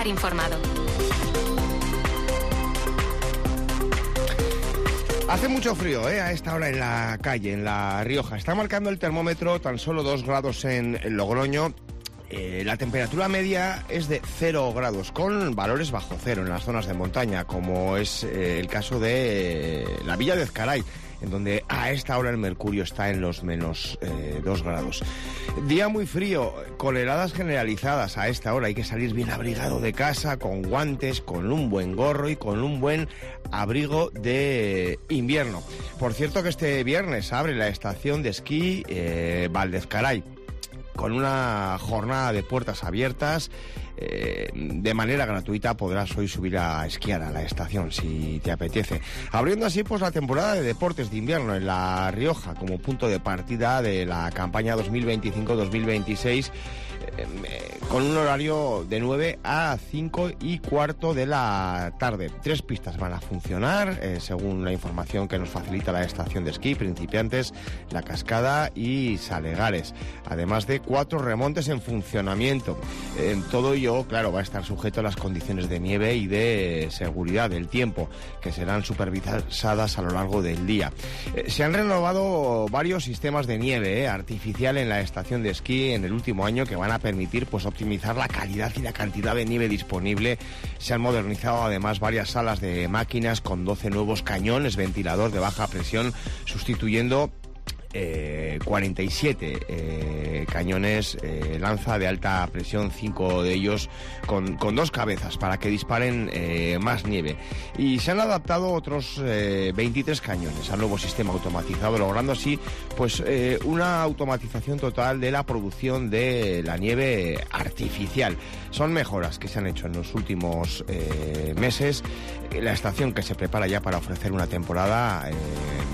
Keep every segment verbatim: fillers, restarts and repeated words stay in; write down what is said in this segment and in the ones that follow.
estar informado. Hace mucho frío, ¿eh? A esta hora en la calle, en La Rioja. Está marcando el termómetro tan solo dos grados en Logroño. Eh, la temperatura media es de cero grados, con valores bajo cero en las zonas de montaña, como es eh, el caso de eh, la Villa de Ezcaray, en donde a esta hora el mercurio está en los menos eh, dos grados. Día muy frío, con heladas generalizadas a esta hora. Hay que salir bien abrigado de casa, con guantes, con un buen gorro y con un buen abrigo de invierno. Por cierto que este viernes abre la estación de esquí eh, Val d'Ezcaray, con una jornada de puertas abiertas. Eh, de manera gratuita podrás hoy subir a esquiar a la estación si te apetece, abriendo así pues la temporada de deportes de invierno en La Rioja como punto de partida de la campaña dos mil veinticinco dos mil veintiséis, eh, eh, con un horario de nueve a cinco y cuarto de la tarde. Tres pistas van a funcionar, eh, según la información que nos facilita la estación de esquí: Principiantes, La Cascada y Salegares, además de cuatro remontes en funcionamiento. Eh, todo ello, claro, va a estar sujeto a las condiciones de nieve y de seguridad del tiempo, que serán supervisadas a lo largo del día. Eh, se han renovado varios sistemas de nieve eh, artificial en la estación de esquí en el último año, que van a permitir pues optimizar la calidad y la cantidad de nieve disponible. Se han modernizado además varias salas de máquinas con doce nuevos cañones ventilador de baja presión, sustituyendo Eh, cuarenta y siete eh, cañones eh, lanza de alta presión, cinco de ellos con, con dos cabezas para que disparen eh, más nieve. Y se han adaptado otros eh, veintitrés cañones al nuevo sistema automatizado, logrando así pues eh, una automatización total de la producción de la nieve artificial. Son mejoras que se han hecho en los últimos eh, meses. La estación que se prepara ya para ofrecer una temporada eh,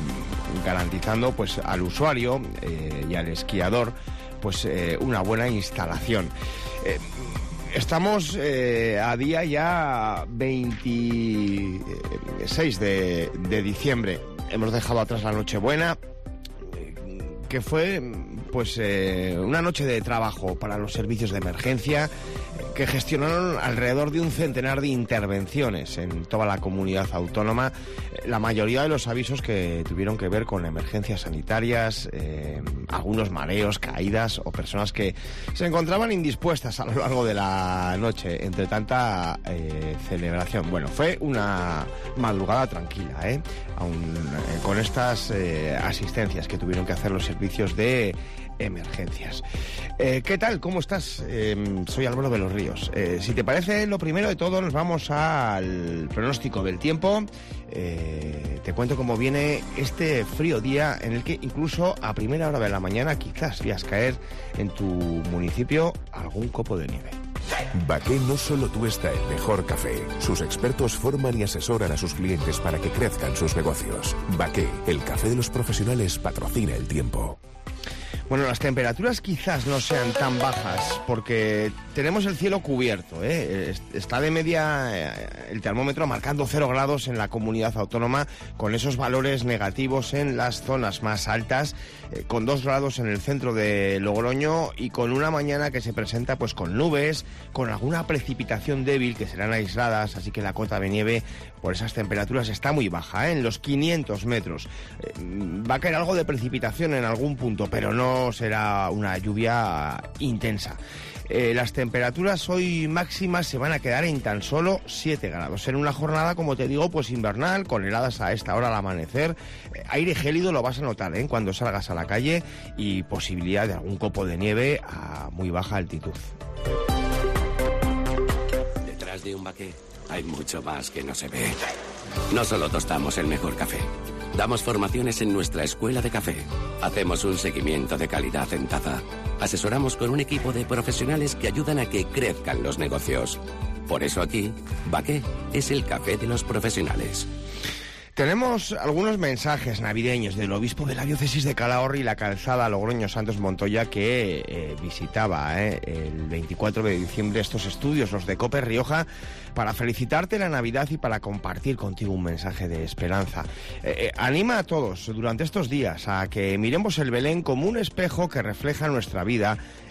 garantizando pues al usuario eh, y al esquiador pues eh, una buena instalación. Eh, estamos eh, a día ya veintiséis de, de diciembre. Hemos dejado atrás la Nochebuena, eh, que fue pues eh, una noche de trabajo para los servicios de emergencia, que gestionaron alrededor de un centenar de intervenciones en toda la comunidad autónoma. La mayoría de los avisos que tuvieron que ver con emergencias sanitarias, eh, algunos mareos, caídas o personas que se encontraban indispuestas a lo largo de la noche entre tanta eh, celebración. Bueno, fue una madrugada tranquila, ¿eh? Aún eh, con estas eh, asistencias que tuvieron que hacer los servicios de emergencias. Eh, ¿Qué tal? ¿Cómo estás? Eh, soy Álvaro de los Ríos. Eh, si te parece, lo primero de todo nos vamos al pronóstico del tiempo. Eh, te cuento cómo viene este frío día, en el que incluso a primera hora de la mañana quizás veas caer en tu municipio algún copo de nieve. Baqué no solo tuesta el mejor café. Sus expertos forman y asesoran a sus clientes para que crezcan sus negocios. Baqué, el café de los profesionales, patrocina el tiempo. Bueno, las temperaturas quizás no sean tan bajas porque tenemos el cielo cubierto, ¿eh? Está de media el termómetro marcando cero grados en la comunidad autónoma, con esos valores negativos en las zonas más altas, eh, con dos grados en el centro de Logroño y con una mañana que se presenta pues con nubes, con alguna precipitación débil que serán aisladas, así que la cota de nieve por esas temperaturas está muy baja, ¿eh? En los quinientos metros. Eh, va a caer algo de precipitación en algún punto, pero no será una lluvia intensa. Eh, las temperaturas hoy máximas se van a quedar en tan solo siete grados. En una jornada, como te digo, pues invernal, con heladas a esta hora al amanecer. Eh, aire gélido lo vas a notar, ¿eh? Cuando salgas a la calle, y posibilidad de algún copo de nieve a muy baja altitud. Detrás de un Baqué hay mucho más que no se ve. No solo tostamos el mejor café. Damos formaciones en nuestra escuela de café. Hacemos un seguimiento de calidad en taza. Asesoramos con un equipo de profesionales que ayudan a que crezcan los negocios. Por eso aquí, Baqué es el café de los profesionales. Tenemos algunos mensajes navideños del obispo de la diócesis de Calahorra y la Calzada Logroño Santos Montoya, que eh, visitaba eh, el veinticuatro de diciembre estos estudios, los de COPE Rioja, para felicitarte la Navidad y para compartir contigo un mensaje de esperanza. Eh, eh, anima a todos durante estos días a que miremos el Belén como un espejo que refleja nuestra vida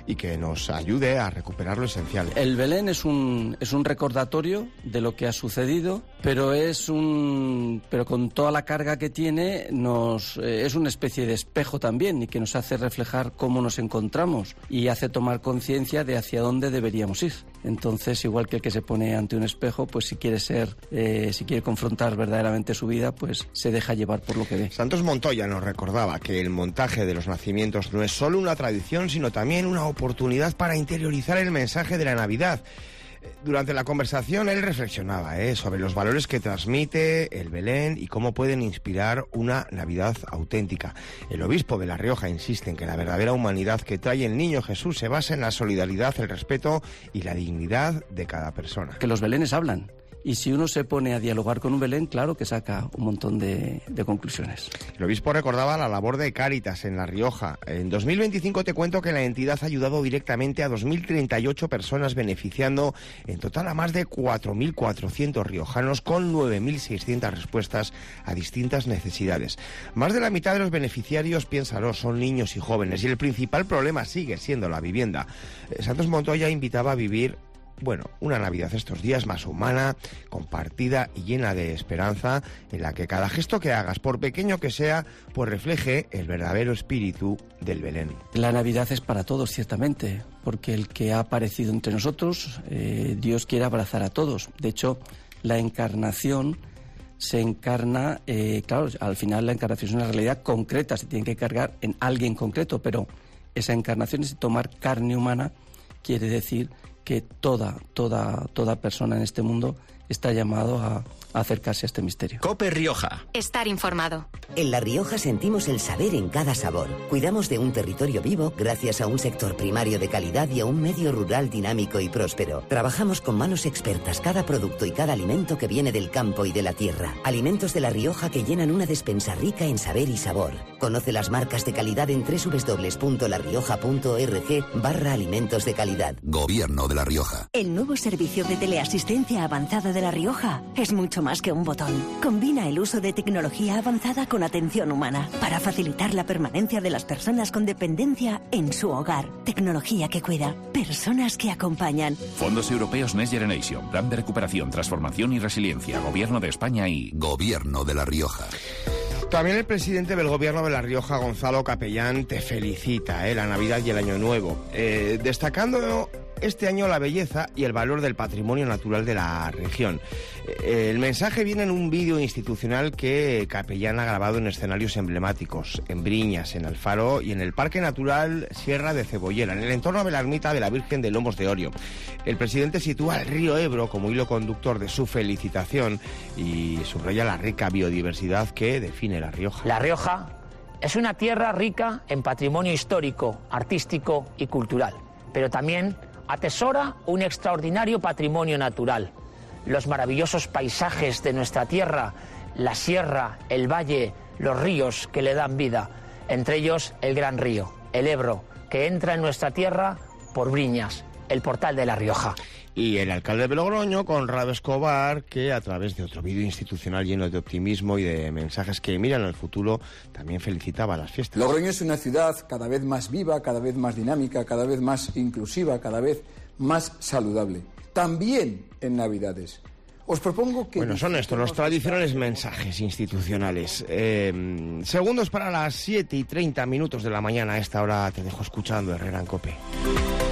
y que nos ayude a recuperar lo esencial. El Belén es un, es un recordatorio de lo que ha sucedido, pero es un pero con toda la carga que tiene nos eh, es una especie de espejo también, y que nos hace reflejar cómo nos encontramos y hace tomar conciencia de hacia dónde deberíamos ir. Entonces, igual que el que se pone ante un espejo, pues si quiere ser, eh, si quiere confrontar verdaderamente su vida, pues se deja llevar por lo que ve. Santos Montoya nos recordaba que el montaje de los nacimientos no es solo una tradición, sino también una oportunidad para interiorizar el mensaje de la Navidad. Durante la conversación él reflexionaba ¿eh? sobre los valores que transmite el Belén y cómo pueden inspirar una Navidad auténtica. El obispo de La Rioja insiste en que la verdadera humanidad que trae el niño Jesús se basa en la solidaridad, el respeto y la dignidad de cada persona. Que los Belenes hablan. Y si uno se pone a dialogar con un Belén, claro que saca un montón de, de conclusiones. El obispo recordaba la labor de Cáritas en La Rioja. En dos mil veinticinco te cuento que la entidad ha ayudado directamente a dos mil treinta y ocho personas, beneficiando en total a más de cuatro mil cuatrocientos riojanos con nueve mil seiscientas respuestas a distintas necesidades. Más de la mitad de los beneficiarios, piénsalo, son niños y jóvenes, y el principal problema sigue siendo la vivienda. Santos Montoya invitaba a vivir Bueno, una Navidad estos días más humana, compartida y llena de esperanza, en la que cada gesto que hagas, por pequeño que sea, pues refleje el verdadero espíritu del Belén. La Navidad es para todos, ciertamente, porque el que ha aparecido entre nosotros, eh, Dios quiere abrazar a todos. De hecho, la encarnación se encarna, eh, claro, al final la encarnación es una realidad concreta, se tiene que cargar en alguien concreto, pero esa encarnación es tomar carne humana, quiere decir que toda, toda, toda persona en este mundo está llamado a, a acercarse a este misterio. COPE Rioja. Estar informado. En La Rioja sentimos el saber en cada sabor. Cuidamos de un territorio vivo gracias a un sector primario de calidad y a un medio rural dinámico y próspero. Trabajamos con manos expertas cada producto y cada alimento que viene del campo y de la tierra. Alimentos de La Rioja que llenan una despensa rica en saber y sabor. Conoce las marcas de calidad en doble u doble u doble u punto la rioja punto org barra alimentos de calidad. Gobierno de La Rioja. El nuevo servicio de teleasistencia avanzada de La Rioja es mucho más que un botón. Combina el uso de tecnología avanzada con atención humana para facilitar la permanencia de las personas con dependencia en su hogar. Tecnología que cuida, personas que acompañan. Fondos Europeos Next Generation, Plan de Recuperación, Transformación y Resiliencia, Gobierno de España y Gobierno de La Rioja. También el presidente del Gobierno de La Rioja, Gonzalo Capellán, te felicita, ¿eh? La Navidad y el Año Nuevo, eh, destacando este año la belleza y el valor del patrimonio natural de la región. Eh, el mensaje viene en un vídeo institucional que Capellán ha grabado en escenarios emblemáticos, en Briñas, en Alfaro y en el Parque Natural Sierra de Cebollera, en el entorno de la ermita de la Virgen de Lomos de Orio. El presidente sitúa el río Ebro como hilo conductor de su felicitación y subraya la rica biodiversidad que define La Rioja. La Rioja es una tierra rica en patrimonio histórico, artístico y cultural, pero también atesora un extraordinario patrimonio natural. Los maravillosos paisajes de nuestra tierra, la sierra, el valle, los ríos que le dan vida, entre ellos el gran río, el Ebro, que entra en nuestra tierra por Briñas, el portal de La Rioja. Y el alcalde de Logroño, Conrado Escobar, que a través de otro vídeo institucional lleno de optimismo y de mensajes que miran al futuro, también felicitaba las fiestas. Logroño es una ciudad cada vez más viva, cada vez más dinámica, cada vez más inclusiva, cada vez más saludable. También en Navidades. Os propongo que... Bueno, son estos los tradicionales mensajes institucionales. Eh, segundos para las siete y treinta minutos de la mañana. A esta hora te dejo escuchando Herrera en COPE.